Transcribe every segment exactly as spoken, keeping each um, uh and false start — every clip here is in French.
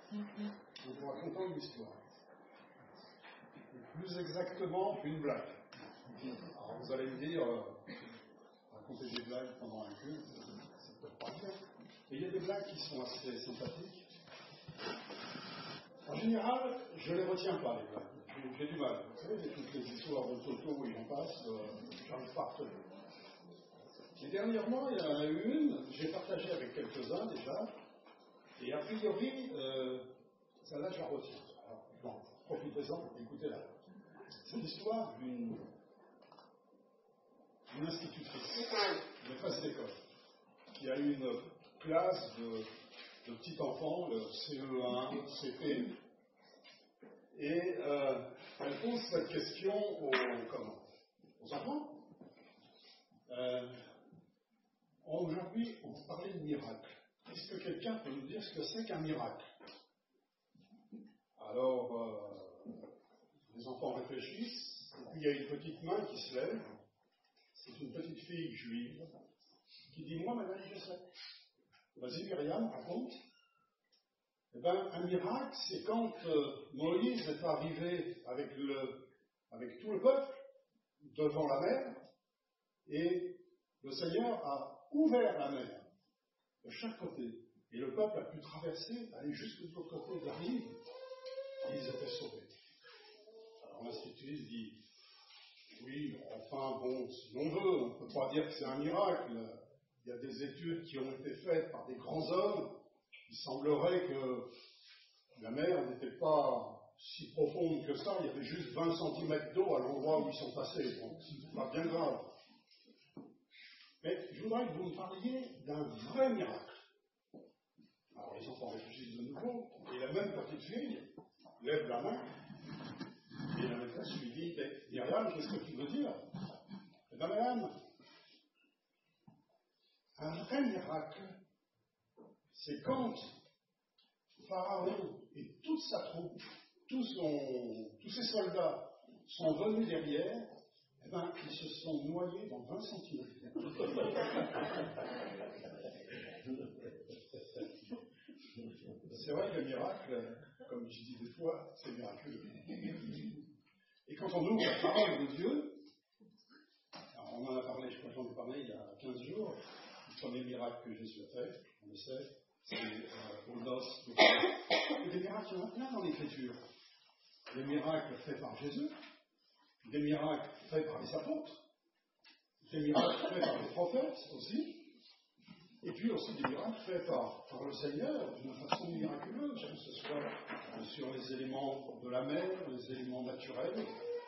en vous racontant une histoire. Et plus exactement, une blague. Alors vous allez me dire, euh, raconter des blagues pendant un culte, c'est peut-être pas bien. Mais il y a des blagues qui sont assez sympathiques. En général, je ne les retiens pas, les blagues. J'ai, j'ai du mal. Vous savez, toutes les histoires de Toto et j'en passe, euh, j'arrive pas à retenir. Et dernièrement, il y en a eu une, j'ai partagé avec quelques-uns déjà, et a priori, euh, celle-là, je la retiens. Alors, bon, profitez-en, écoutez-la. C'est l'histoire d'une, d'une institutrice, d'une maîtresse d'école, qui a eu une classe de, de petits enfants, le C E un, C P, et euh, elle pose cette question aux, comment, aux enfants. Euh, aujourd'hui, on va parler de miracle. Est-ce que quelqu'un peut nous dire ce que c'est qu'un miracle? Alors, euh, les enfants réfléchissent, et puis il y a une petite main qui se lève. C'est une petite fille juive qui dit, moi, madame, je sais. Vas-y, Myriam, raconte. Eh bien, un miracle, c'est quand euh, Moïse est arrivé avec, le, avec tout le peuple devant la mer, et le Seigneur a ouvert la mer de chaque côté. Et le peuple a pu traverser, aller jusque de l'autre côté de la rive, et ils étaient sauvés. Alors l'institutrice dit, oui, enfin bon, si l'on veut, on ne peut pas dire que c'est un miracle. Il y a des études qui ont été faites par des grands hommes. Il semblerait que la mer n'était pas si profonde que ça. Il y avait juste vingt centimètres d'eau à l'endroit où ils sont passés. Donc, c'est pas bien grave. Mais je voudrais que vous me parliez d'un vrai miracle. Alors, les enfants réfléchissent de nouveau. Et la même petite fille lève la main. Et la maîtresse lui dit, Myriam, qu'est-ce que tu veux dire? Eh bien, madame, un vrai miracle, c'est quand Pharaon et toute sa troupe, tous, son, tous ses soldats sont venus derrière, eh bien, ils se sont noyés dans vingt centimètres. C'est vrai que le miracle, comme je dis des fois, c'est miraculeux. Et quand on ouvre la parole de Dieu, alors on en a parlé, je crois que j'en ai parlé il y a quinze jours, le premier miracle que Jésus a fait, on le sait, c'est euh, aux noces de Cana. Et des miracles, il y en a plein dans l'Écriture. Des miracles faits par Jésus, des miracles faits par les apôtres, des miracles faits par les prophètes aussi, et puis aussi des miracles faits par, par le Seigneur d'une façon miraculeuse, que ce soit sur les éléments de la mer, les éléments naturels.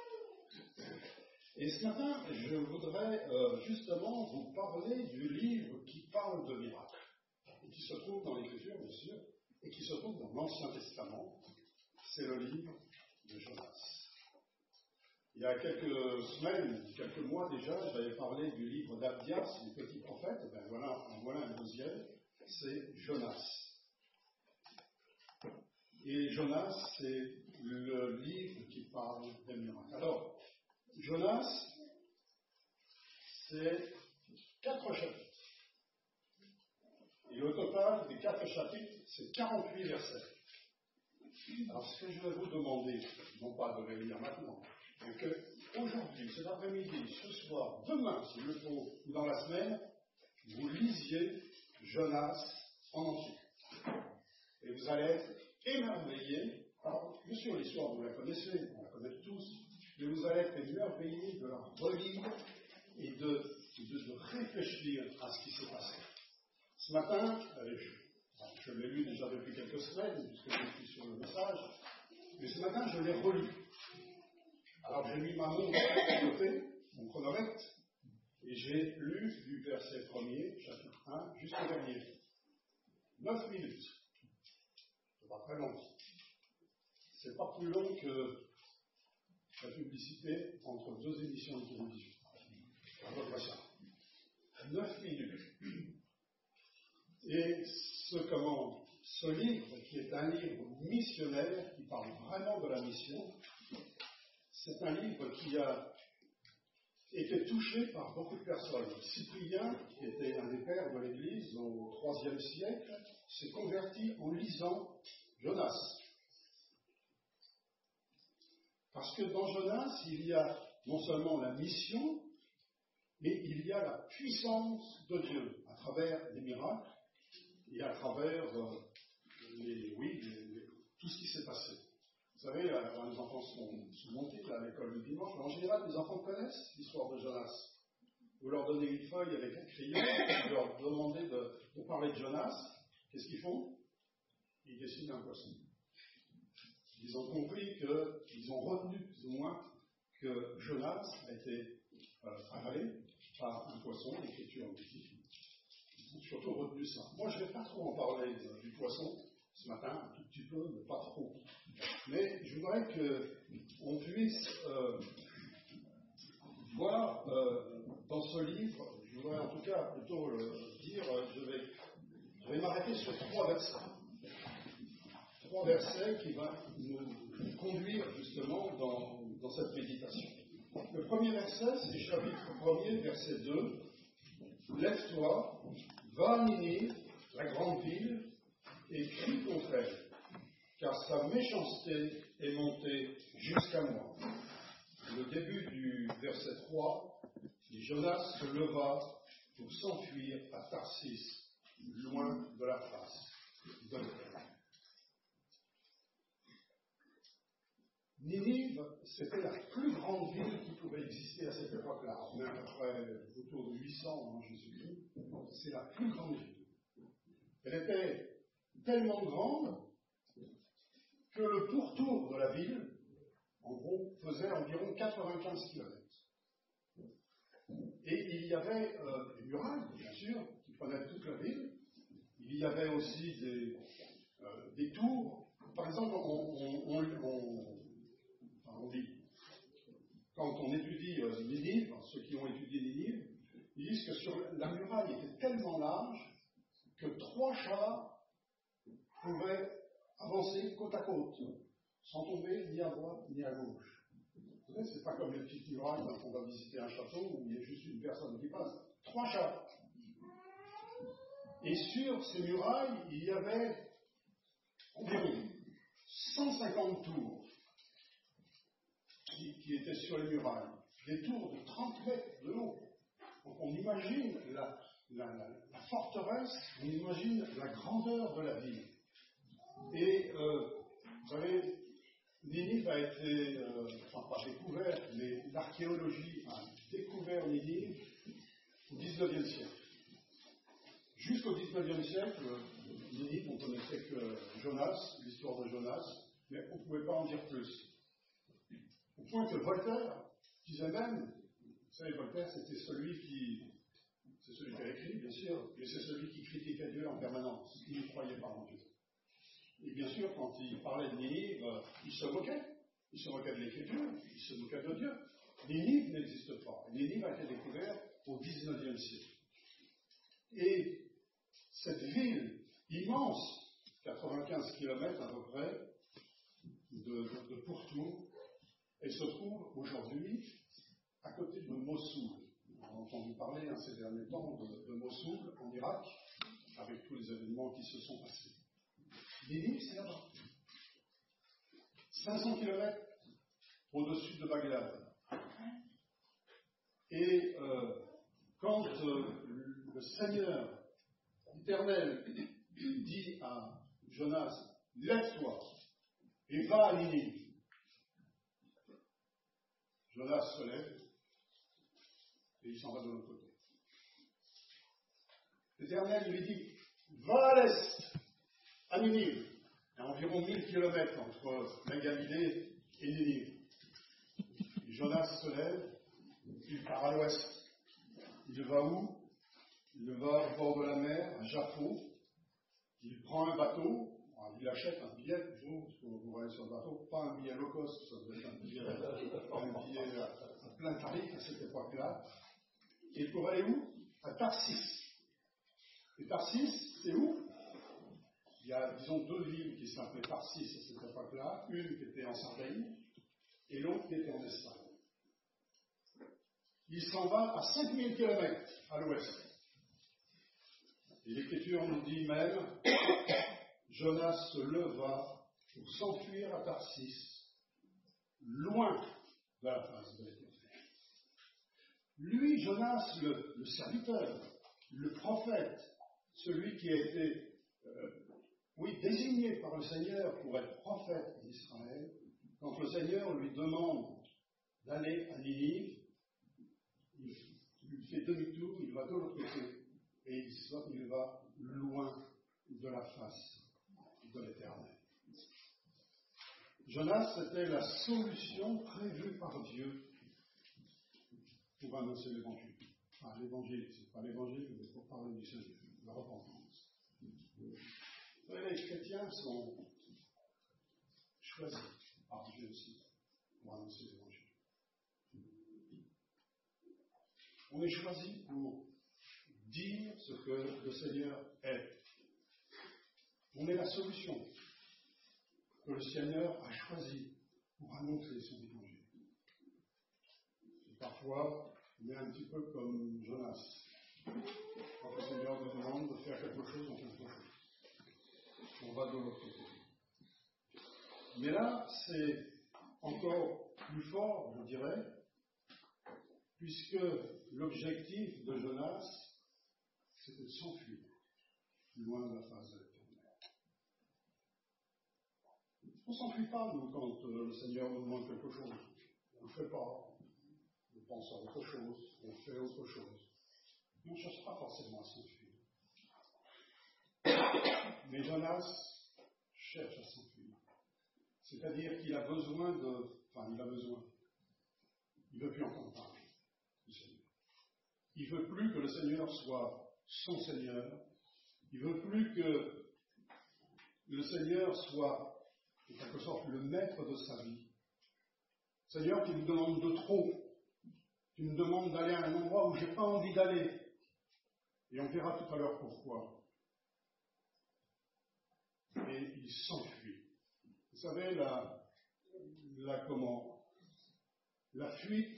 Et ce matin, je voudrais euh, justement vous parler du livre qui parle de miracles, et qui se trouve dans l'Écriture, bien sûr, et qui se trouve dans l'Ancien Testament. C'est le livre de Jonas. Il y a quelques semaines, quelques mois déjà, j'avais parlé du livre d'Abdias, le petit prophète. Ben voilà, en voilà un deuxième, c'est Jonas. Et Jonas, c'est le livre qui parle des miracles. Alors, Jonas, c'est quatre chapitres. Et au total des quatre chapitres, c'est quarante-huit versets. Alors, ce que je vais vous demander, non pas de les lire maintenant, mais qu'aujourd'hui, cet après-midi, ce soir, demain, s'il le faut, ou dans la semaine, vous lisiez Jonas en entier. Et vous allez être émerveillés. Alors, bien sûr, l'histoire, vous la connaissez, on la connaît tous, mais vous allez être émerveillés de la relire et de, de, de réfléchir à ce qui s'est passé. Ce matin, euh, je, je l'ai lu déjà depuis quelques semaines, puisque je suis sur le message, mais ce matin, je l'ai relu. Alors, j'ai mis ma montre à côté, mon chronomètre, et j'ai lu du verset premier, chapitre un, jusqu'au dernier. Neuf minutes. C'est pas très long. C'est pas plus long que la publicité entre deux émissions de télévision. À peu près ça. Neuf minutes. Et ce, comment, ce livre, qui est un livre missionnaire, qui parle vraiment de la mission, c'est un livre qui a été touché par beaucoup de personnes. Cyprien, qui était un des pères de l'Église au troisième siècle, s'est converti en lisant Jonas. Parce que dans Jonas, il y a non seulement la mission, mais il y a la puissance de Dieu à travers les miracles et à travers euh, les, oui, les, les, tout ce qui s'est passé. Vous savez, là, les enfants sont, sont montés là, à l'école du dimanche, mais en général, les enfants connaissent l'histoire de Jonas. Vous leur donnez une feuille avec un crayon, vous leur demandez de, de parler de Jonas, qu'est-ce qu'ils font? Ils dessinent un poisson. Ils ont compris qu'ils ont retenu plus ou moins que Jonas a été euh, avalé par un poisson, l'écriture dit. Ils ont surtout retenu ça. Moi, je ne vais pas trop en parler euh, du poisson ce matin, un tout petit peu, mais pas trop. Mais je voudrais qu'on puisse euh, voir euh, dans ce livre, je voudrais en tout cas plutôt le dire, euh, je vais, je vais m'arrêter sur trois versets. Trois versets qui vont nous conduire justement dans, dans cette méditation. Le premier verset, c'est chapitre premier, verset deux. Lève-toi, va à Ninive, la grande ville, et crie contre elle, car sa méchanceté est montée jusqu'à moi. Le début du verset trois, Jonas se leva pour s'enfuir à Tarsis, loin de la face de terre. Ninive, c'était la plus grande ville qui pouvait exister à cette époque-là. On est à peu près autour de huit cents avant Jésus-Christ. C'est la plus grande ville. Elle était tellement grande que le pourtour de la ville, en gros, faisait environ quatre-vingt-quinze kilomètres. Et il y avait euh, des murailles, bien sûr, qui prenaient toute la ville. Il y avait aussi des, euh, des tours. Par exemple, on, on, on, on on dit, quand on étudie euh, Ninive, ceux qui ont étudié Ninive, ils disent que sur la muraille était tellement large que trois chars pouvaient avancer côte à côte, sans tomber ni à droite ni à gauche. Vous savez, c'est pas comme les petites murailles quand on va visiter un château où il y a juste une personne qui passe. Trois chars. Et sur ces murailles, il y avait environ cent cinquante tours. Qui, qui étaient sur les murailles, des tours de trente mètres de haut. Donc on imagine la, la, la, la forteresse, on imagine la grandeur de la ville. Et euh, vous savez, Ninive a été, euh, enfin pas découvert, mais l'archéologie a découvert Ninive au dix-neuvième siècle. Jusqu'au dix-neuvième siècle, Ninive, on connaissait que Jonas, l'histoire de Jonas, mais on ne pouvait pas en dire plus. Au point que Voltaire disait même, vous savez, Voltaire c'était celui qui, c'est celui qui a écrit, bien sûr, mais c'est celui qui critiquait Dieu en permanence, il ne croyait pas en Dieu. Et bien sûr, quand il parlait de Ninive, il se moquait, il se moquait de l'écriture, il se moquait de Dieu. Ninive n'existe pas. Ninive a été découvert au dix-neuvième siècle. Et cette ville immense, quatre-vingt-quinze kilomètres à peu près, de, de, de pourtour, elle se trouve aujourd'hui à côté de Mossoul. On a entendu parler hein, ces derniers temps de, de Mossoul, en Irak, avec tous les événements qui se sont passés. Ninive, c'est là-bas. cinq cents kilomètres au-dessus de Bagdad. Et euh, quand euh, le Seigneur l'Éternel dit à Jonas, lève-toi et va à Ninive. Jonas se lève et il s'en va de l'autre côté. L'Éternel lui dit, va à l'est, à Ninive. Il y a environ mille kilomètres entre la Galilée et Ninive. Et Jonas se lève, il part à l'ouest. Il va où? Il va au bord de la mer, à Jaffo. Il prend un bateau. Il achète un billet, vous, vous voyez sur le bateau, pas un billet low cost, ça doit être un billet, pas un billet à plein tarif à cette époque-là. Et pour aller où? À Tarsis. Et Tarsis, c'est où? Il y a, disons, deux villes qui s'appelaient Tarsis à cette époque-là, une qui était en Sardaigne et l'autre qui était en Espagne. Il s'en va à cinq mille kilomètres à l'ouest. Et l'Écriture nous dit même, Jonas se leva pour s'enfuir à Tarsis, loin de la face de l'Éternel. Lui, Jonas, le, le serviteur, le prophète, celui qui a été, euh, oui, désigné par le Seigneur pour être prophète d'Israël, quand le Seigneur lui demande d'aller à Ninive, il, il fait demi-tour, il va de l'autre côté, et il, soit, il va loin de la face de l'Éternel. Jonas, c'était la solution prévue par Dieu pour annoncer l'évangile. Enfin, l'évangile, c'est pas l'évangile, mais pour parler du Seigneur, la repentance. Les chrétiens sont choisis par Dieu aussi pour annoncer l'évangile. On est choisis pour dire ce que le Seigneur est. On est la solution que le Seigneur a choisie pour annoncer son évangile. Et parfois, on est un petit peu comme Jonas. Quand le Seigneur nous demande de faire quelque chose, on fait quelque chose. On va de l'autre côté. Mais là, c'est encore plus fort, je dirais, puisque l'objectif de Jonas, c'était de s'enfuir loin de la face de l'Éternel. On ne s'enfuit pas, nous, quand euh, le Seigneur nous demande quelque chose. On ne le fait pas. On pense à autre chose. On fait autre chose. On ne cherche pas forcément à s'enfuir. Mais Jonas cherche à s'enfuir. C'est-à-dire qu'il a besoin de... Enfin, il a besoin. Il ne veut plus entendre parler du Seigneur. Il ne veut plus que le Seigneur soit son Seigneur. Il ne veut plus que le Seigneur soit, en quelque sorte, le maître de sa vie. Seigneur, tu me demandes de trop. Tu me demandes d'aller à un endroit où je n'ai pas envie d'aller. Et on verra tout à l'heure pourquoi. Et il s'enfuit. Vous savez, la, la comment La fuite,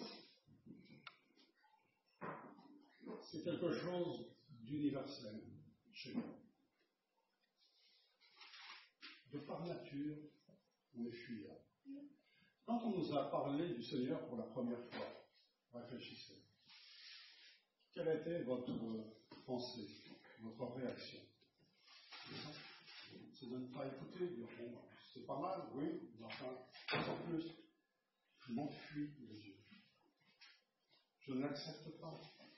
c'est quelque chose d'universel chez nous. De par nature, on est fuyard. Quand on nous a parlé du Seigneur pour la première fois, réfléchissez. Quelle était votre pensée, votre réaction? C'est de ne pas écouter, de dire bon, c'est pas mal, oui, mais enfin, sans plus. Je m'enfuis de Dieu. Je ne l'accepte pas.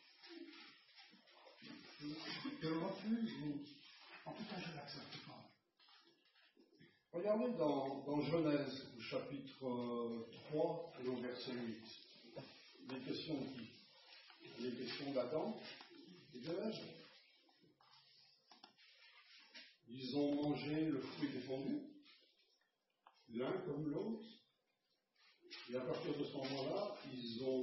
Je le refuse, ou en tout cas, je ne l'accepte pas. Regardez dans, dans Genèse, au chapitre euh, trois et au verset huit, les questions de qui? Les questions d'Adam et de Ève. Ils ont mangé le fruit défendu, l'un comme l'autre, et à partir de ce moment-là, ils ont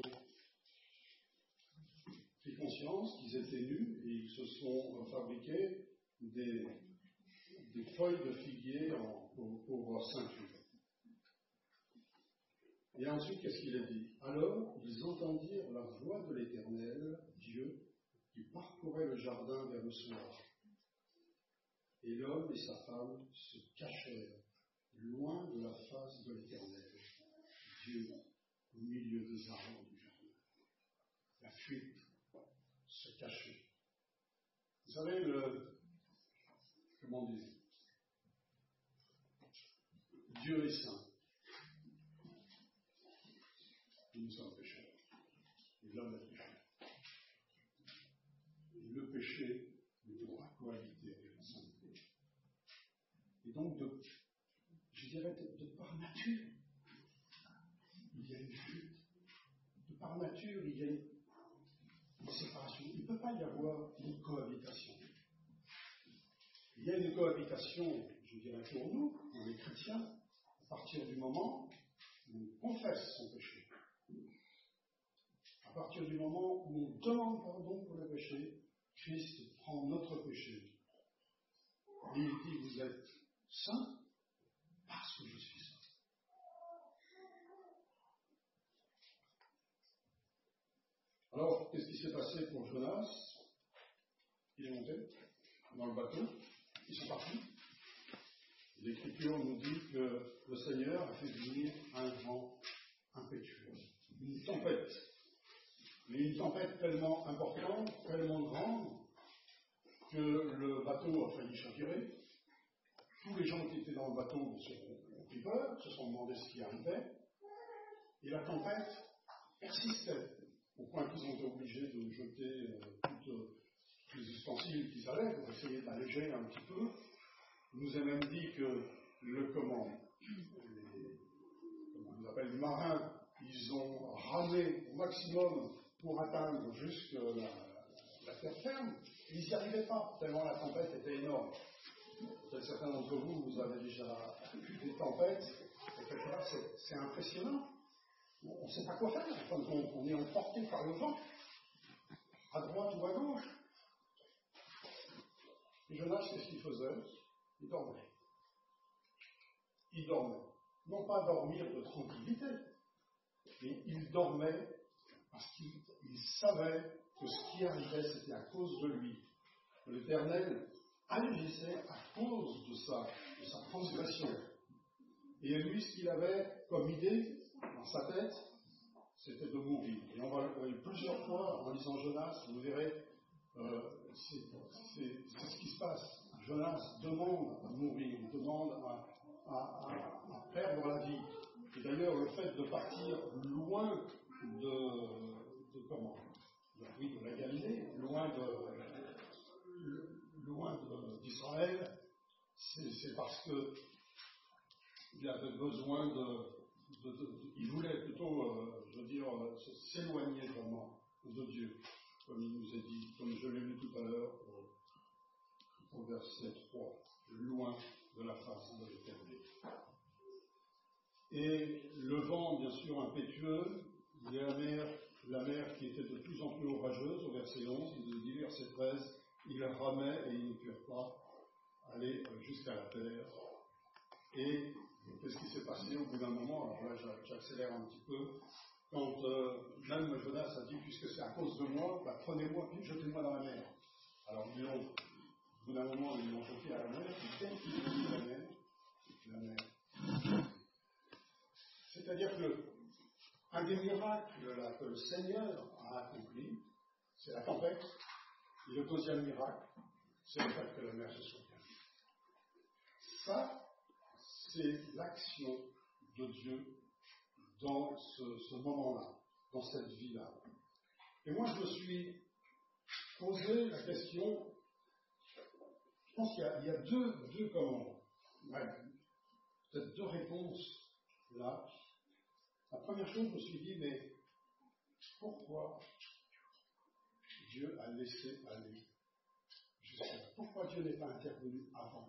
pris conscience qu'ils étaient nus et ils se sont fabriqués des, des feuilles de figuier en, pour, pour ceinture. Et ensuite, qu'est-ce qu'il a dit? Alors, ils entendirent la voix de l'Éternel, Dieu, qui parcourait le jardin vers le soir. Et l'homme et sa femme se cachèrent loin de la face de l'Éternel, Dieu, au milieu des arbres du jardin. La fuite, se cacher. Vous savez, le... Comment dire? Dieu est saint. Et nous sommes pécheurs. Et l'homme est pécheur. Et le péché ne pourra cohabiter avec la sainteté. Et donc, de, je dirais, de, de par nature, il y a une fuite. De par nature, il y a une, une séparation. Il ne peut pas y avoir une cohabitation. Il y a une cohabitation, je dirais, pour nous, pour les chrétiens, à partir du moment où on confesse son péché. À partir du moment où on demande pardon pour le péché, Christ prend notre péché. Et il dit, vous êtes saints parce que je suis saint. Alors, qu'est-ce qui s'est passé pour Jonas? Il est monté dans le bateau, ils sont partis. l'Écriture nous dit que le Seigneur a fait venir un vent impétueux, une tempête. Mais une tempête tellement importante, tellement grande, que le bateau a failli chavirer. Tous les gens qui étaient dans le bateau ont pris peur, se sont demandé ce qui arrivait. Et la tempête persistait, au point qu'ils ont été obligés de jeter euh, toutes, euh, tous les ustensiles qu'ils avaient pour essayer d'alléger un petit peu. Il nous a même dit que le comment, les, comment on appelle, les marins, ils ont ramé au maximum pour atteindre jusqu'à la, la terre ferme. Ils n'y arrivaient pas, tellement la tempête était énorme. Peut-être certains d'entre vous, vous avez déjà vu des tempêtes, et quelque part, c'est, c'est impressionnant. On ne sait pas quoi faire, enfin, on, on est emporté par le vent, à droite ou à gauche. Et Jonas, qu'est-ce qu'il faisait? Il dormait. Il dormait. Non pas dormir de tranquillité, mais il dormait parce qu'il il savait que ce qui arrivait, c'était à cause de lui. L'Éternel agissait à cause de sa, de sa transgression. Et lui, ce qu'il avait comme idée dans sa tête, c'était de mourir. Et on va euh, plusieurs fois, en lisant Jonas, vous verrez, euh, c'est, c'est, c'est ce qui se passe. Jonas demande à mourir, il demande à, à, à, à perdre la vie. Et d'ailleurs, le fait de partir loin de, de comment de, oui, de la Galilée, loin de, loin de, d'Israël, c'est, c'est parce que il avait besoin de, de, de, de il voulait plutôt, euh, je veux dire, euh, s'éloigner vraiment de Dieu, comme il nous est dit, comme je l'ai lu tout à l'heure au, au verset trois, loin de la face de l'Éternel. Et le vent, bien sûr, impétueux, il y a la mer, la mer qui était de plus en plus orageuse, au verset onze, il nous dit, verset treize, ils ramaient et ils ne purent pas aller jusqu'à la terre. Et qu'est-ce qui s'est passé au bout d'un moment? Alors là, j'accélère un petit peu. Quand euh, même Jonas a dit, puisque c'est à cause de moi, bah, prenez-moi, puis jetez-moi dans la mer. Alors ils l'ont, au bout d'un moment, ils l'ont jeté à la mer, et dès qu'ils ont mis la mer, la mer. C'est-à-dire que un des miracles là, que le Seigneur a accompli, c'est la tempête. Et le deuxième miracle, c'est le fait que la mer se soit calmée. Ça, c'est l'action de Dieu dans ce, ce moment-là, dans cette vie-là. Et moi, je me suis posé la question, je pense qu'il y a, il y a deux, deux comment, ouais, peut-être deux réponses là. La première chose, je me suis dit, mais pourquoi Dieu a laissé aller jusqu'à là? Pourquoi Dieu n'est pas intervenu avant?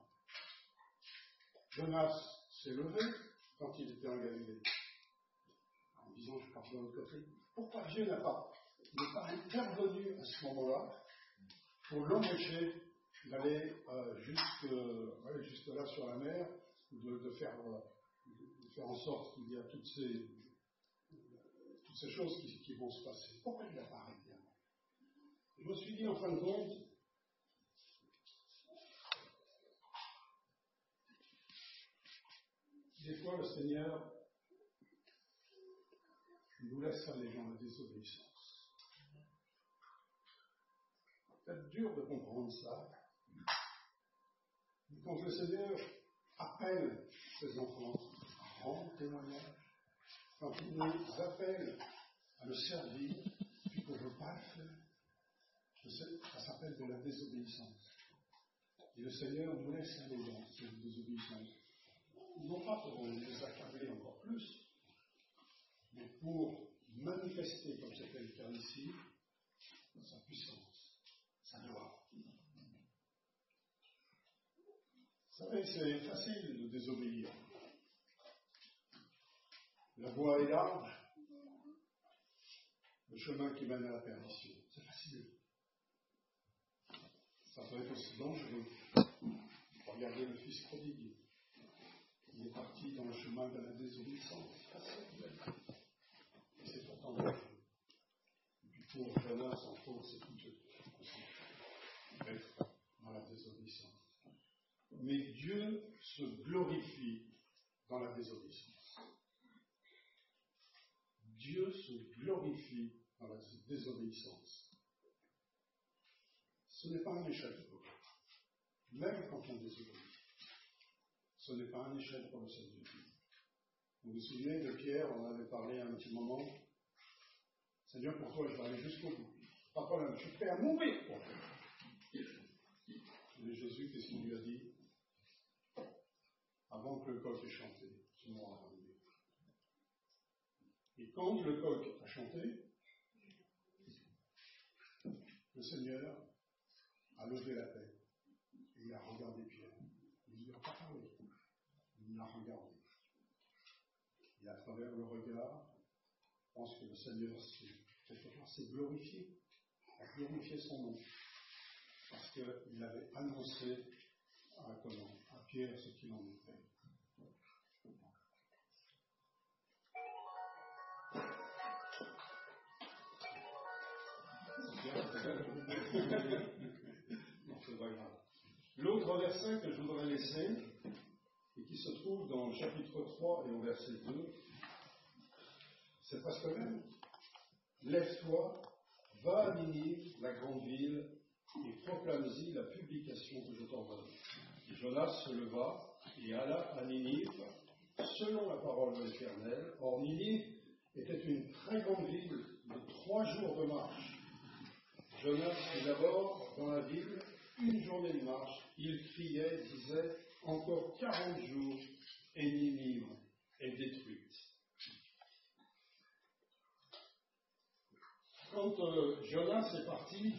Jonas s'est levé quand il était en Galilée, en disant je pars de l'autre côté. Pourquoi Dieu n'a pas, n'est pas intervenu à ce moment-là pour l'empêcher d'aller euh, jusque, euh, jusque là sur la mer, de, de, faire, euh, de faire en sorte qu'il y a toutes ces, euh, toutes ces choses qui, qui vont se passer? Pourquoi il n'a pas arrêté? Je me suis dit en fin de compte, des fois, le Seigneur nous laisse faire les gens la désobéissance. C'est peut-être dur de comprendre ça. Mais quand le Seigneur appelle ses enfants à rendre témoignage, quand il nous appelle à le servir, puis qu'on ne veut pas le faire, je sais, ça s'appelle de la désobéissance. Et le Seigneur nous laisse aller dans cette désobéissance. Non pas pour les accabler encore plus, mais pour manifester, comme c'était le cas ici, sa puissance, sa gloire. Vous savez, c'est facile de désobéir. La voie est large, le chemin qui mène à la perdition. C'est facile. Ça peut être aussi dangereux. Regardez le fils prodigue. Il est parti dans le chemin de la désobéissance. Et c'est pourtant dangereux. Et puis pour Jonas, entre autres, c'est tout être dans la désobéissance. mais Dieu se glorifie dans la désobéissance. Dieu se glorifie dans la désobéissance. Ce n'est pas un échec, même quand on désobéit. Ce n'est pas un échec pour le Seigneur. Vous vous souvenez de Pierre, on avait parlé un petit moment. Seigneur, pour toi, je vais aller jusqu'au bout. Pas de problème, je suis prêt à mourir pour toi. Mais Jésus, qu'est-ce qu'il lui a dit? Avant que le coq ait chanté, tu m'auras rendu. Et quand le coq a chanté, le Seigneur a levé la tête et il a regardé Pierre. Il ne lui a pas parlé, il l'a regardé. Et à travers le regard, je pense que le Seigneur s'est glorifié, a glorifié son nom, parce qu'il avait annoncé à, comment, à Pierre ce qu'il en était. Non, c'est pas grave. L'autre verset que je voudrais laisser, et qui se trouve dans le chapitre trois et au verset deux, c'est presque le même. Lève-toi, va à Ninive, la grande ville, et proclame-y la publication que je t'ordonne. Jonas se leva et alla à Ninive, selon la parole de l'Éternel. Or, Ninive était une très grande ville de trois jours de marche. Jonas fut d'abord dans la ville, une journée de marche. Il criait, disait, encore quarante jours, et Ninive est détruite. Quand euh, Jonas est parti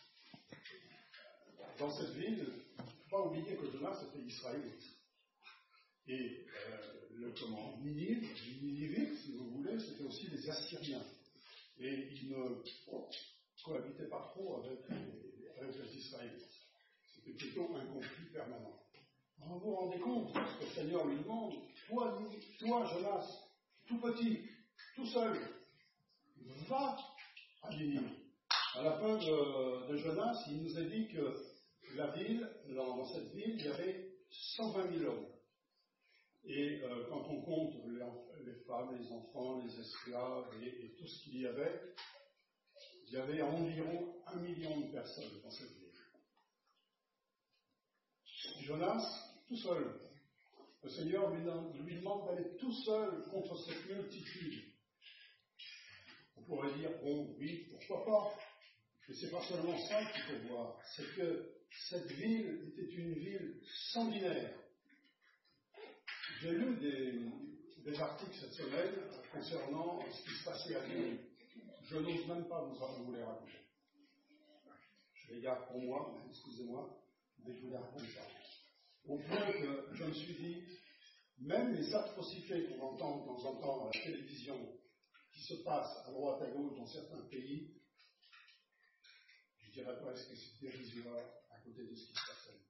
dans cette ville, il ne faut pas oublier que Jonas était israélite. Et euh, le comment Ninive, les Ninivites, si vous voulez, c'était aussi les Assyriens. Et ils ne cohabitaient pas trop avec les, avec les Israélites. C'était plutôt un conflit permanent. Vous vous rendez compte de ce que le Seigneur lui demande? Toi, toi, Jonas, tout petit, tout seul, va à Ninive. À la fin de, de Jonas, il nous a dit que la ville, dans, dans cette ville, il y avait cent vingt mille hommes. Et euh, quand on compte les, les femmes, les enfants, les esclaves et, et tout ce qu'il y avait, il y avait environ un million de personnes dans cette ville. Jonas, tout seul. Le Seigneur lui, lui demande d'aller tout seul contre cette multitude. On pourrait dire, bon, oui, pourquoi pas? Mais c'est pas seulement ça qu'il faut voir, c'est que cette ville était une ville sanguinaire. J'ai lu des, des articles cette semaine concernant ce qui se passait à Ninive. Je n'ose même pas vous, vous les raconter. Je les garde pour moi, excusez-moi, mais je vous les raconte pas. Au point que je me suis dit, même les atrocités qu'on entend de temps en temps à la télévision, qui se passent à droite à gauche dans certains pays, je dirais presque que c'est dérisoire à côté de ce qui se passait.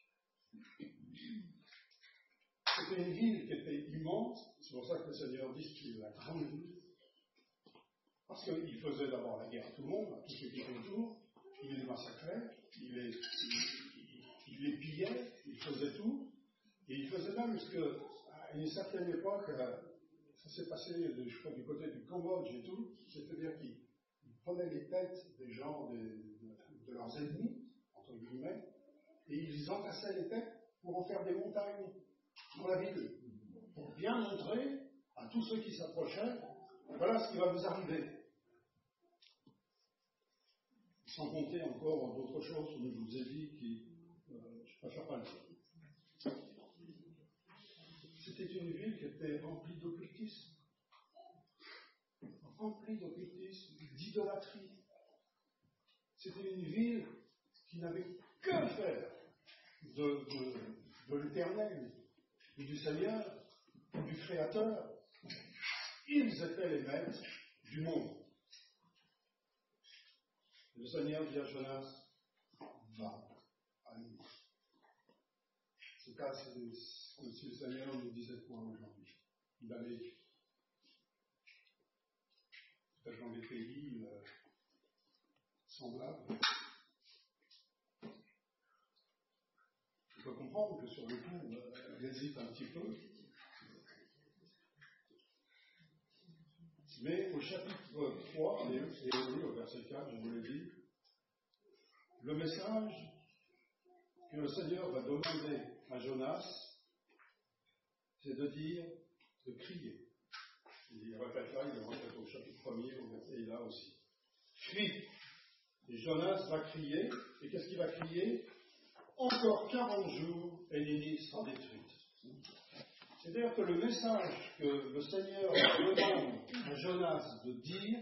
C'était une ville qui était immense, c'est pour ça que le Seigneur dit qu'il est la grande ville, parce qu'il faisait d'abord la guerre à tout le monde, à tous ceux qui étaient autour, il les massacrait, il les, il, il les pillait, il faisait tout, et il faisait même ce que, à une certaine époque, ça s'est passé, je crois, du côté du Cambodge et tout, c'est-à-dire qu'il prenait les têtes des gens, de, de, de leurs ennemis, entre guillemets, et ils entassaient les têtes pour en faire des montagnes dans la ville, pour bien montrer à tous ceux qui s'approchaient, voilà ce qui va vous arriver. Sans compter encore d'autres choses que je vous ai dit, qui, euh, je préfère pas le dire. C'était une ville qui était remplie d'occultisme, remplie d'occultisme, d'idolâtrie. C'était une ville qui n'avait que faire de, de, de l'Éternel, et du Seigneur, du Créateur. Ils étaient les maîtres du monde. Le Seigneur dit à Jonas, va à Ninive. C'est cas, c'est comme si le Seigneur nous disait quoi aujourd'hui. Il allait peut-être dans des pays euh, semblables. Je peux comprendre que sur le j'hésite un petit peu. Mais au chapitre trois, et oui, au verset quatre, je vous l'ai dit, le message que le Seigneur va demander à Jonas, c'est de dire, de crier. Il répète là, il répète au chapitre premier, au verset, et là aussi. Crie. Et Jonas va crier, et qu'est-ce qu'il va crier? Encore quarante jours, et Ninive sera détruite. C'est-à-dire que le message que le Seigneur demande à Jonas de dire,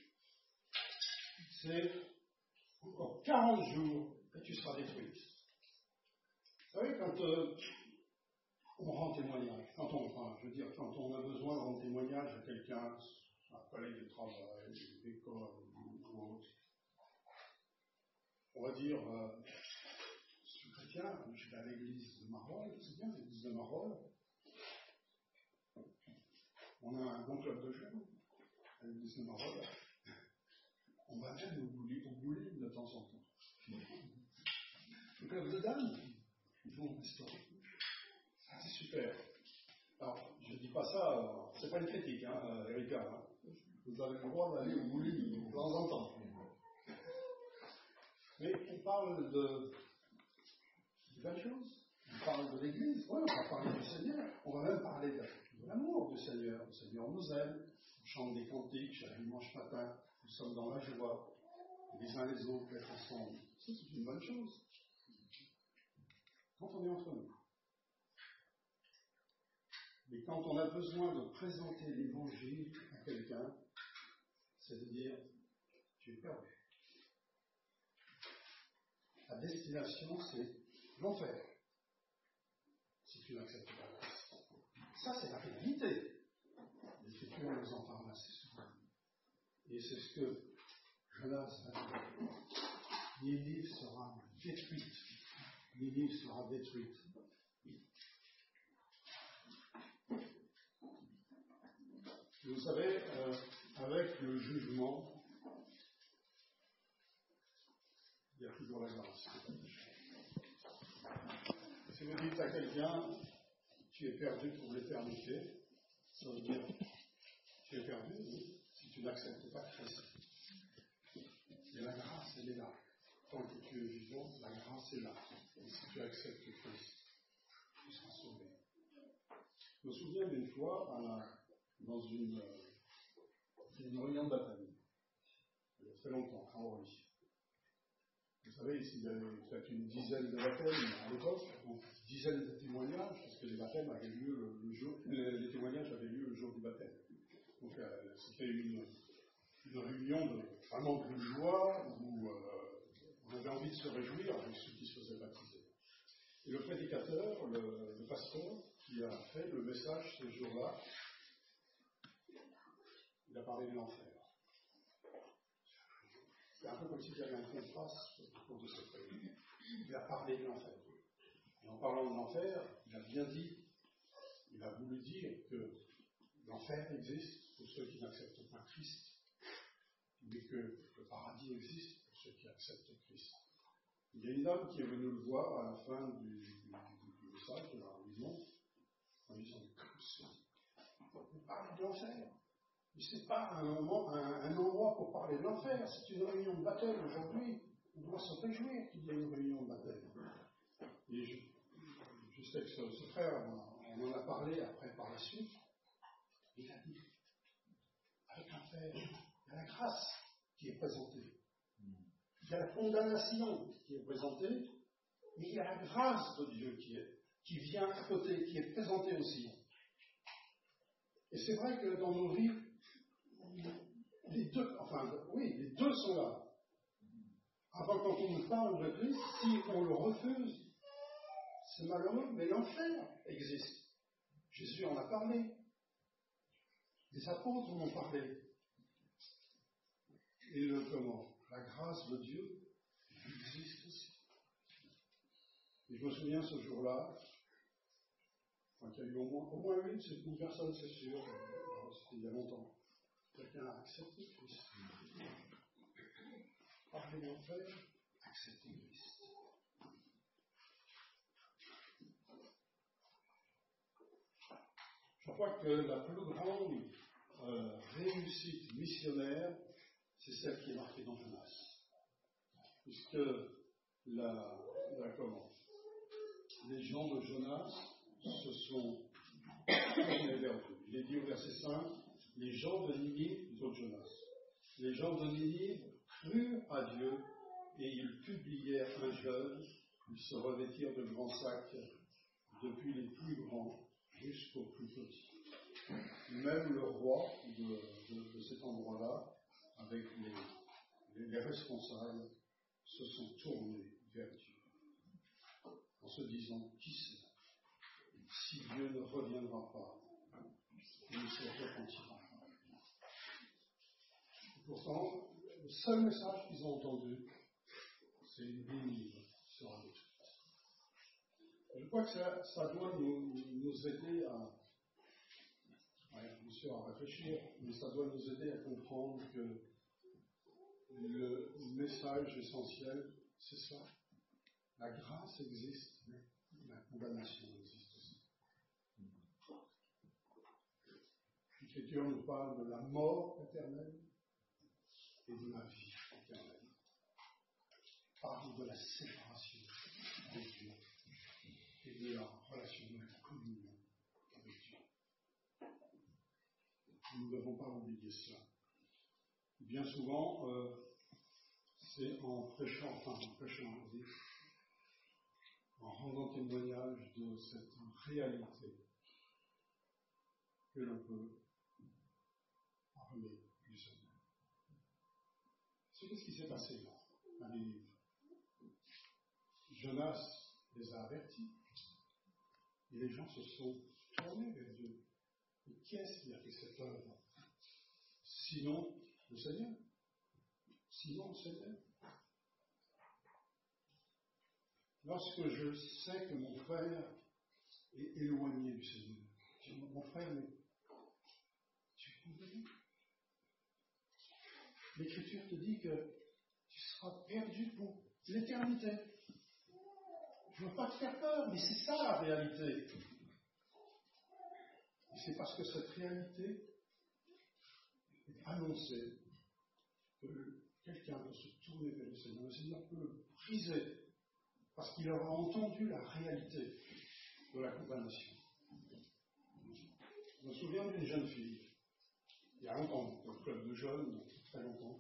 c'est encore quarante jours et tu seras détruit. Vous savez, quand euh, on rend témoignage, quand on, enfin, je veux dire, quand on a besoin de rendre témoignage à quelqu'un, un collègue de travail, d'école ou autre, on va dire, euh, je suis chrétien, je vais à l'église de Marolles, c'est bien l'église de Marolles. On a un bon club de jeunes, à l'église de Marolles. On va même au bowling de temps en temps. Le club de dames, ils vont au restaurant. C'est super. Alors, je ne dis pas ça, c'est pas une critique, hein, Erika. Hein. Vous avez le droit d'aller au bowling de temps en temps. Mais on parle de, de belles choses. On parle de l'Église. Oui, on va parler du Seigneur. On va même parler de, de l'amour du Seigneur. Le Seigneur nous aime. On chante des cantiques chaque dimanche matin. Nous sommes dans la joie. Les uns les autres, être ensemble. Ça, c'est une bonne chose. Quand on est entre nous. Mais quand on a besoin de présenter l'évangile à quelqu'un, c'est de dire, tu es perdu. La destination, c'est l'enfer. Si tu n'acceptes pas. Ça, c'est la réalité. L'Écriture nous en parle assez souvent. Et c'est ce que Jonas a dit. Ninive sera détruite. Ninive sera détruite. Vous savez, euh, avec le jugement, il y a toujours la grâce. Si vous dites à quelqu'un, tu es perdu pour l'éternité, ça veut dire, tu es perdu, oui, si tu n'acceptes pas Christ. Et la grâce, elle est là. Tant que tu es vivant, la grâce est là. Et si tu acceptes Christ, tu seras sauvé. Je me souviens d'une fois, à, dans une, une réunion de baptême, il y a très longtemps, à Orly. Vous savez, ici, il y avait peut-être une dizaine de baptêmes à l'époque, ou une dizaine de témoignages, parce que les baptêmes avaient lieu le, le jour, les, les témoignages avaient lieu le jour du baptême. Donc, euh, c'était une, une réunion de, vraiment de joie, où euh, on avait envie de se réjouir avec ceux qui se faisaient baptiser. Et le prédicateur, le, le pasteur, qui a fait le message ce jour-là, il a parlé de l'enfer. C'est un peu comme s'il y avait un contraste au cours de cette réunion. Il a parlé de l'enfer. Et en parlant de l'enfer, il a bien dit, il a voulu dire que l'enfer existe pour ceux qui n'acceptent pas Christ, mais que le paradis existe pour ceux qui acceptent Christ. Il y a une dame qui est venue le voir à la fin du, du, du, du message de la réunion, en disant, vous parlez de l'enfer. Mais ce n'est pas un, moment, un, un endroit pour parler de l'enfer, c'est une réunion de baptême aujourd'hui. On doit se réjouir qu'il y ait une réunion de baptême. Et je, je sais que ce, ce frère, on, on en a parlé après par la suite. Il a dit, avec l'enfer, il y a la grâce qui est présentée. Il y a la condamnation qui est présentée, mais il y a la grâce de Dieu qui, est, qui vient à côté, qui est présentée aussi. Et c'est vrai que dans nos vies, les deux, enfin, oui, les deux sont là. Avant, quand on nous parle de Christ, si on le refuse, c'est malheureux, mais l'enfer existe. Jésus en a parlé. Les apôtres en ont parlé. Et le comment? La grâce de Dieu existe aussi. Et je me souviens ce jour-là, quand il y a eu au moins, au moins une, c'est une personne, c'est sûr, c'était il y a longtemps. Quelqu'un a accepté Christ. Parler d'enfer, accepter Christ. crois que la plus grande euh, réussite missionnaire, c'est celle qui est marquée dans Jonas. Puisque la, la, comment, les gens de Jonas se sont tournés vers Dieu. Il est dit au verset cinq, les gens de Ninive, les autres Jonas, les gens de Ninive crurent à Dieu et ils publièrent un jeûne, ils se revêtirent de grands sacs, depuis les plus grands jusqu'aux plus petits. Même le roi de, de, de cet endroit-là, avec les, les, les responsables, se sont tournés vers Dieu, en se disant, qui sait, si Dieu ne reviendra pas, il ne se repentira. Pourtant, le seul message qu'ils ont entendu, c'est une Ninive sera détruite. Je crois que ça, ça doit nous, nous aider à, ouais, bien sûr à réfléchir, mais ça doit nous aider à comprendre que le message essentiel, c'est ça. La grâce existe, mais la condamnation existe aussi. L'Écriture nous parle de la mort éternelle et de la vie éternelle. Parle de la séparation de Dieu et de la relation, de la communion avec Dieu. Nous ne devons pas oublier cela. Bien souvent, euh, c'est en prêchant, enfin en prêchant, en rendant témoignage de cette réalité que l'on peut parler du Seigneur. C'est ce qui s'est passé là, à Ninive. Jonas les a avertis et les gens se sont tournés vers Dieu. Et qui est-ce qui a fait cette œuvre? Sinon le Seigneur. Sinon le Seigneur. Lorsque je sais que mon frère est éloigné du Seigneur, je dis, mon frère, mais tu pouvais. L'Écriture te dit que tu seras perdu pour l'éternité. Je ne veux pas te faire peur, mais c'est ça la réalité. Et c'est parce que cette réalité est annoncée que quelqu'un peut se tourner vers le Seigneur. Le Seigneur peut le briser parce qu'il aura entendu la réalité de la condamnation. Je me souviens d'une jeune fille, il y a longtemps, dans le club de jeunes, très longtemps.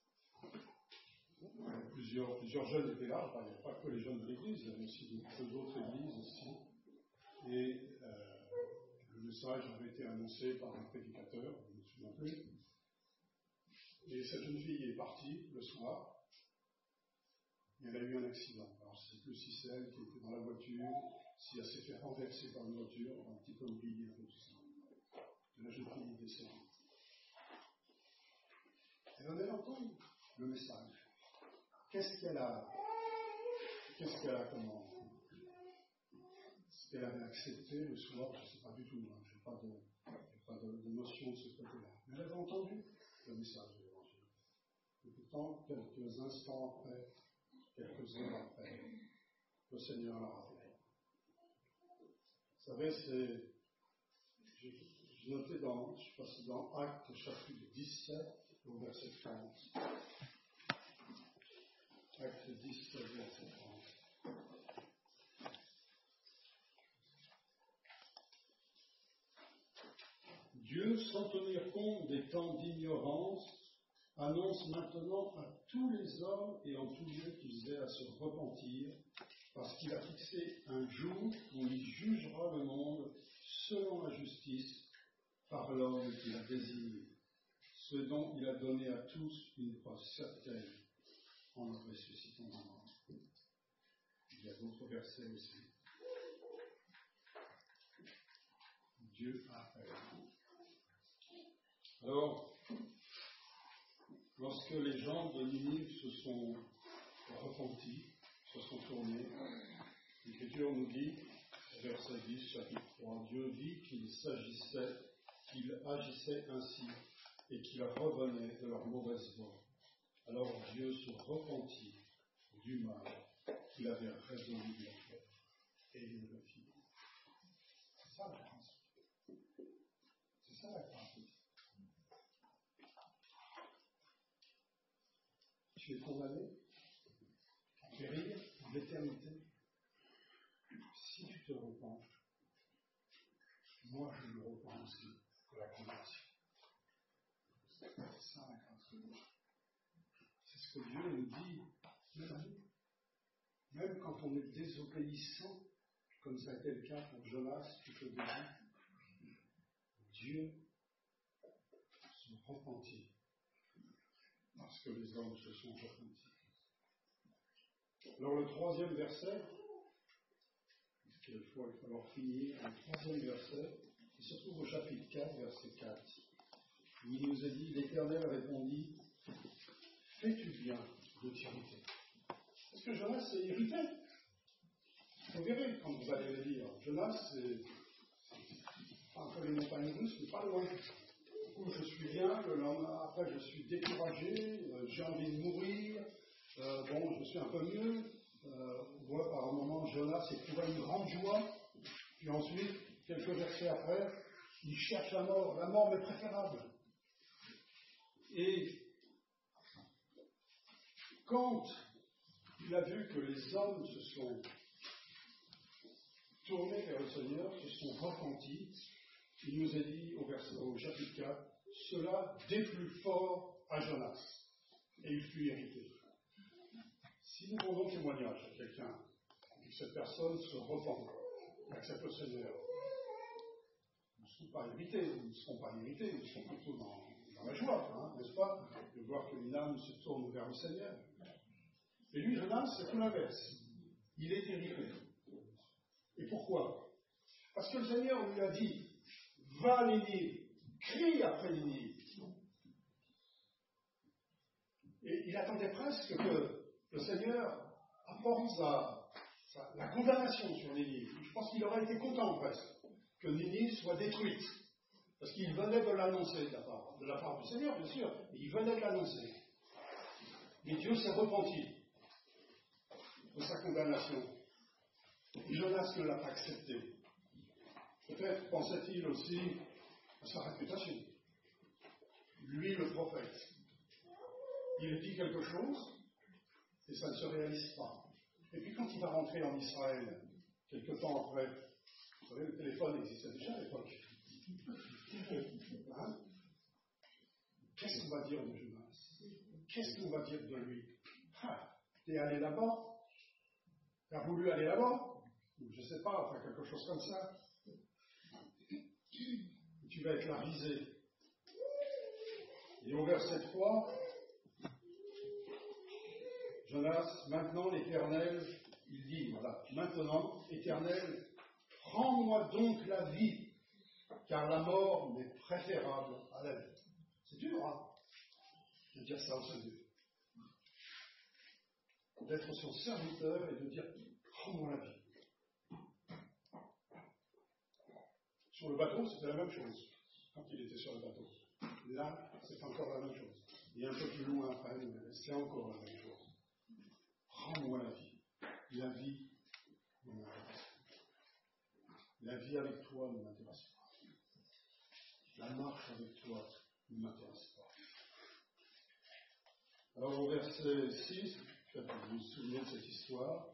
Plusieurs, plusieurs jeunes étaient là, enfin, il n'y a pas que les jeunes de l'église, il y avait aussi d'autres églises aussi. Et euh, le message avait été annoncé par un prédicateur, je ne me souviens plus. Et cette jeune fille est partie le soir, et elle a eu un accident. Alors je ne sais plus si c'est elle qui était dans la voiture, si elle s'est fait renverser par une voiture, on a un petit peu oublié un peu tout ça. Et la jeune fille est décédée. Elle en a entendu le message. Qu'est-ce qu'elle a, qu'est-ce qu'elle a, comment, ce qu'elle avait accepté le soir, je ne sais pas du tout, hein, je n'ai pas, de, pas de, de notion de ce côté-là. Mais elle avait entendu le message de l'Évangile. Et pourtant, quelques instants après, quelques heures après, le Seigneur l'a rappelé. Vous savez, c'est, j'ai noté dans, je sais pas si dans Actes chapitre dix-sept, au verset trente. Acte dix-sept, verset trente. Dieu, sans tenir compte des temps d'ignorance, annonce maintenant à tous les hommes et en tout lieu qu'ils aient à se repentir, parce qu'il a fixé un jour où il jugera le monde selon la justice par l'homme qu'il a désigné, ce dont il a donné à tous une preuve certaine en le ressuscitant d'un mort. Il y a d'autres versets aussi. Dieu appelle. Alors, lorsque les gens de Ninive se sont repentis, se sont tournés, l'Écriture nous dit, verset dix, chapitre trois, Dieu dit qu'il s'agissait, qu'il agissait ainsi et qu'il revenait de leur mauvaise voie. Alors Dieu se repentit du mal qu'il avait résolu de leur faire et il le fit. C'est ça la grâce. C'est ça la crainte. Tu es condamné à périr l'éternité. Si tu te repens, moi je me repens aussi de la condamnation. C'est ça la grâce de Dieu. C'est ce que Dieu nous dit, même à nous. Même quand on est désobéissant, comme ça a été le cas pour Jonas tout au début, Dieu se repentit parce que les hommes se sont repentis. Alors le troisième verset, quelquefois il va falloir finir, le troisième verset, il se trouve au chapitre quatre, verset quatre. Il nous a dit, l'Éternel répondit, fais-tu bien de t'irriter? Parce que Jonas s'est irrité. Vous verrez quand vous allez le lire. Jonas, c'est entre les montagnes russes, mais pas loin. Du coup, je suis bien, le lendemain, après je suis découragé, euh, j'ai envie de mourir, euh, bon, je suis un peu mieux. Euh, on voit par un moment Jonas éprouva une grande joie, puis ensuite, quelques versets après, il cherche la mort. La mort m'est préférable. Et quand il a vu que les hommes se sont tournés vers le Seigneur, se sont repentis, il nous a dit au, verset, au chapitre quatre, cela déplut fort à Jonas, et il fut irrité. Si nous rendons témoignage à quelqu'un, et que cette personne se repent, accepte le Seigneur, nous ne serons pas irrités, nous ne serons pas irrités, nous serons plutôt dans, dans la joie, hein, n'est-ce pas, de voir que une âme se tourne vers le Seigneur. Et lui, Jonas, c'est tout l'inverse. Il est irrité. Et pourquoi? Parce que le Seigneur lui a dit, va à Ninive, crie après Ninive. Et il attendait presque que le Seigneur apporte sa, sa, la condamnation sur Ninive. Je pense qu'il aurait été content presque que Ninive soit détruite. Parce qu'il venait de l'annoncer de la part, de la part du Seigneur, bien sûr, mais il venait de l'annoncer. Mais Dieu s'est repenti de sa condamnation. Et Jonas ne l'a pas accepté. Peut-être pensait-il aussi à sa réputation. Lui, le prophète, il dit quelque chose et ça ne se réalise pas. Et puis quand il va rentrer en Israël, quelque temps après, vous savez, le téléphone existait déjà à l'époque. Hein? Qu'est-ce qu'on va dire de Jonas? Qu'est-ce qu'on va dire de lui? Ah, t'es allé là-bas? T'as voulu aller là-bas? Je ne sais pas, enfin quelque chose comme ça. Tu vas être là risé. Et au verset trois, Jonas, maintenant l'Éternel, il dit, voilà, maintenant, Éternel, rends-moi donc la vie, car la mort m'est préférable à la vie. C'est dur, hein, de dire ça au Seigneur. D'être son serviteur et de dire, rends-moi la vie. Sur le bateau, c'était la même chose, quand il était sur le bateau. Là, c'est encore la même chose. Et un peu plus loin après, c'est encore la même chose. Rends-moi la vie. La vie ne m'intéresse pas. La vie avec toi ne m'intéresse pas. La marche avec toi ne m'intéresse pas. Alors au verset six, peut-être vous vous souvenez de cette histoire,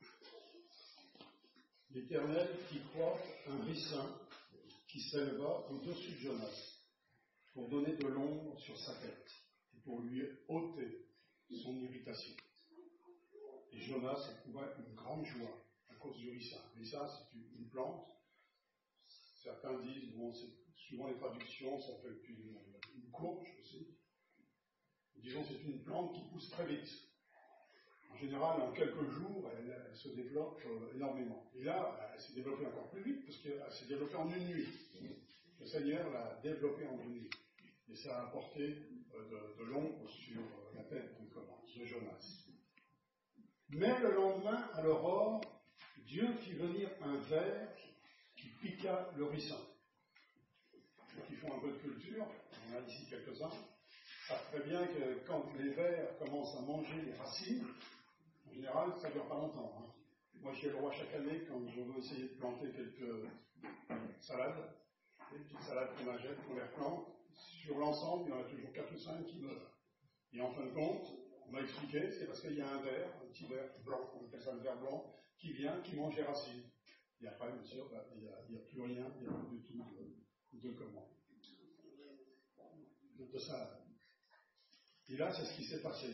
l'Éternel fit croître un ricin qui s'éleva au-dessus de Jonas pour donner de l'ombre sur sa tête et pour lui ôter son irritation. Et Jonas éprouva une grande joie à cause du ricin. Le ricin, c'est une plante. Certains disent, bon, c'est, suivant les traductions, ça peut être une, une courge aussi. Disons, c'est une plante qui pousse très vite. En général, en quelques jours, elle, elle se développe euh, énormément. Et là, elle s'est développée encore plus vite, parce qu'elle s'est développée en une nuit. Le Seigneur l'a développée en une nuit. Et ça a apporté euh, de, de l'ombre sur euh, la tête de, comment, de Jonas. Mais le lendemain, à l'aurore, Dieu fit venir un ver qui piqua le ricin. Ceux qui font un peu de culture, on a ici quelques-uns, savent très bien que quand les vers commencent à manger les racines, en général, ça ne dure pas longtemps. Hein. Moi, j'ai le droit chaque année, quand je veux essayer de planter quelques salades, Les petites salades qu'on achète, qu'on les replante, sur l'ensemble, il y en a toujours quatre ou cinq qui meurent. Et en fin de compte, on m'a expliqué, c'est parce qu'il y a un ver, un petit ver blanc, on appelle ça le ver blanc, qui vient, qui mange les racines. Et après, bien sûr, bah, il n'y a, a plus rien, il n'y a plus du tout de, de comment. De ça. Et là, c'est ce qui s'est passé.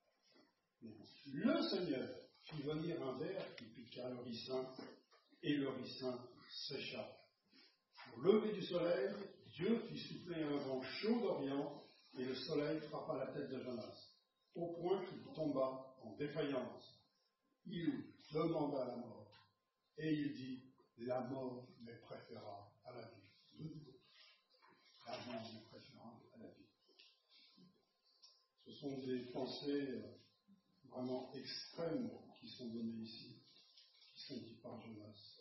Le Seigneur fit venir un ver qui piqua le ricin, et le ricin sécha. Au lever du soleil, Dieu fit souffler un vent chaud d'Orient, et le soleil frappa la tête de Jonas, au point qu'il tomba en défaillance. Il demanda la mort, et il dit, la mort m'est préférable à la vie. La mort m'est préférable à la vie. Ce sont des pensées vraiment extrêmes qui sont données ici, qui sont dites par Jonas.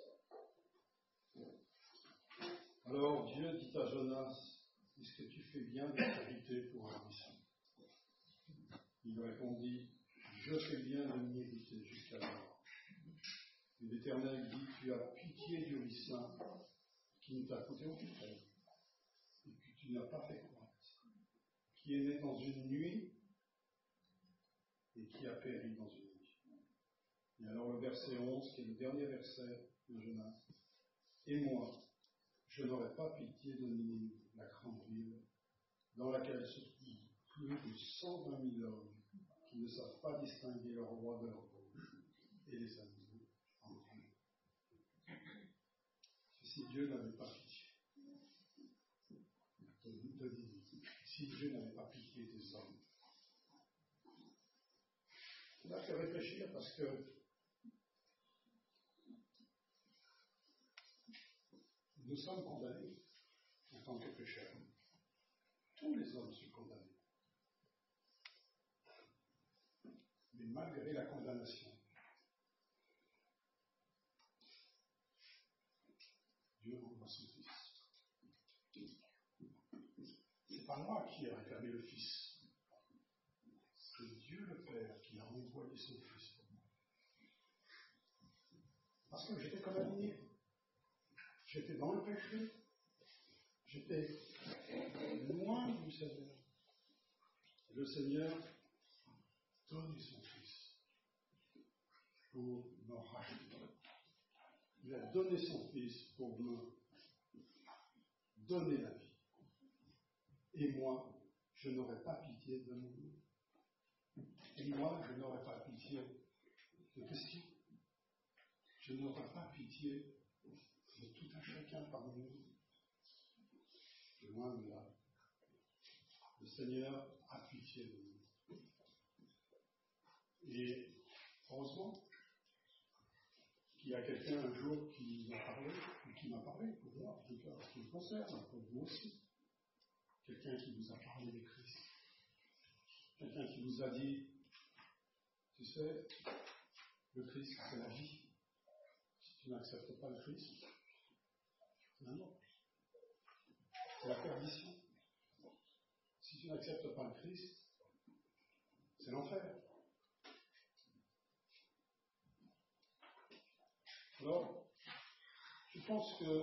Alors Dieu dit à Jonas, est-ce que tu fais bien de t'irriter pour un mission? Il répondit, je fais bien de m'irriter jusqu'à la mort. Et l'Éternel dit, tu as pitié du ricin qui ne t'a coûté aucun frais et que tu n'as pas fait croître, qui est né dans une nuit et qui a péri dans une nuit. Et alors le verset onze, qui est le dernier verset de Jonas, et moi, je n'aurais pas pitié de Ninive, la grande ville, dans laquelle se trouvent plus de cent vingt mille hommes qui ne savent pas distinguer leur droit de leur gauche et les animaux entre eux. Si Dieu n'avait pas pitié de, de Ninive, si Dieu n'avait pas pitié des hommes, il a fait réfléchir parce que nous sommes condamnés en tant que pécheurs. Tous les hommes sont condamnés. Mais malgré la condamnation, Dieu envoie son Fils. C'est pas moi qui ai réclamé le Fils. C'est Dieu le Père qui a envoyé son Fils pour moi. Parce que j'étais condamné. J'étais dans le péché. J'étais loin du Seigneur. Et le Seigneur a donné son Fils pour me racheter. Il a donné son Fils pour me donner la vie. Et moi, je n'aurais pas pitié de mon Dieu. Et moi, je n'aurais pas pitié de Christian. Je n'aurais pas pitié de tout un chacun parmi nous. Loin de là. Le Seigneur a pitié de nous. Et heureusement qu'il y a quelqu'un un jour qui m'a parlé, ou qui m'a parlé, pour moi, en tout cas, en ce qui me concerne, pour vous aussi. Quelqu'un qui vous a parlé de Christ. Quelqu'un qui vous a dit, tu sais, le Christ, c'est la vie. Si tu n'acceptes pas le Christ, c'est la mort. C'est la perdition. Si tu n'acceptes pas le Christ, c'est l'enfer. Alors, je pense que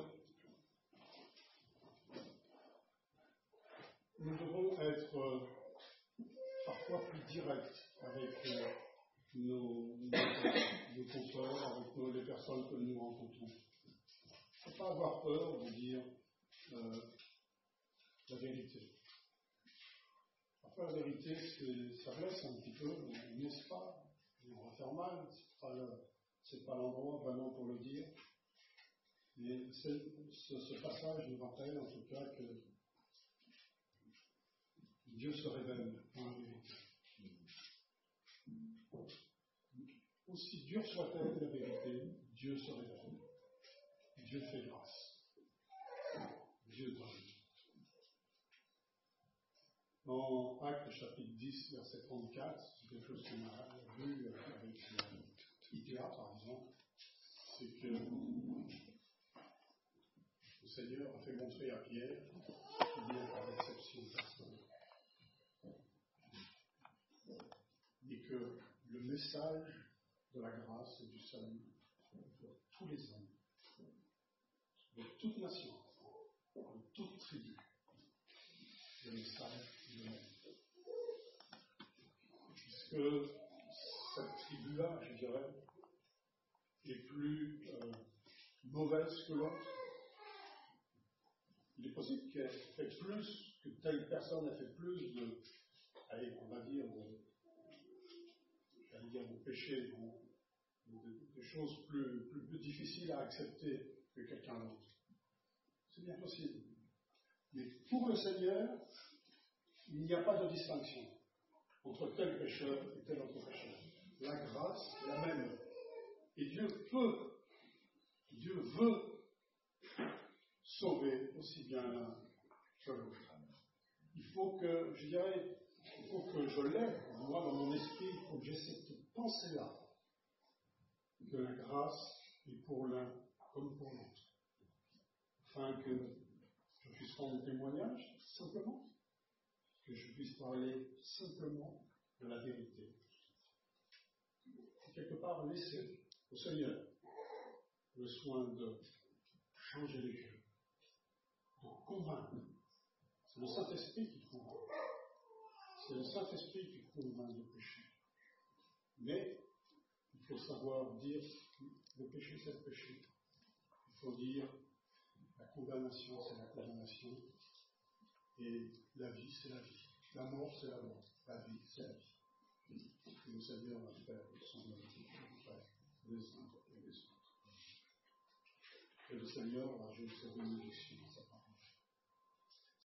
nous devons être euh, parfois plus directs avec euh, nos, nos, nos confrères, avec nos, les personnes que nous rencontrons. Il ne faut pas avoir peur de dire euh, la vérité. Parfois, la vérité, c'est, ça blesse un petit peu, on n'ose pas, on va faire mal, c'est pas, le, c'est pas l'endroit vraiment pour le dire. Mais ce, ce passage nous rappelle en tout cas que Dieu se révèle dans la vérité. Aussi dure soit-elle la vérité, Dieu se révèle. Dieu fait grâce. Dieu donne. Dans Actes chapitre dix, verset trente-quatre, c'est quelque chose qu'on a vu avec Ikea par exemple, c'est que le Seigneur a fait montrer à Pierre qu'il n'y a pas d'exception de personne. Et que le message de la grâce et du salut pour tous les hommes, de toute nation, de tribu. Le message du même. Puisque cette tribu-là, je dirais, est plus euh, mauvaise que l'autre. Il est possible qu'elle fait plus, que telle personne a fait plus de, allez, on va dire, de, j'allais dire de péché, des choses plus, plus, plus difficiles à accepter que quelqu'un d'autre. C'est bien possible. Mais pour le Seigneur, il n'y a pas de distinction entre tel pécheur et tel autre pécheur. La grâce est la même. Et Dieu peut, Dieu veut sauver aussi bien l'un que l'autre. Il faut que, je dirais, il faut que je l'ai, moi, dans mon esprit, il faut que j'ai cette pensée-là, que la grâce est pour l'un comme pour l'autre. Afin que je puisse rendre témoignage, simplement, que je puisse parler simplement de la vérité. Et quelque part, laisser au Seigneur le soin de changer les cœurs, de convaincre. C'est le Saint-Esprit qui convainc. C'est le Saint-Esprit qui convainc du péché. Mais il faut savoir dire le péché, c'est le péché. Il faut dire la condamnation, c'est la condamnation. Et la vie, c'est la vie. La mort, c'est la mort. La vie, c'est la vie. Et le Seigneur va faire son œuvre les uns et les autres. Et le Seigneur va jouer sa bénédiction.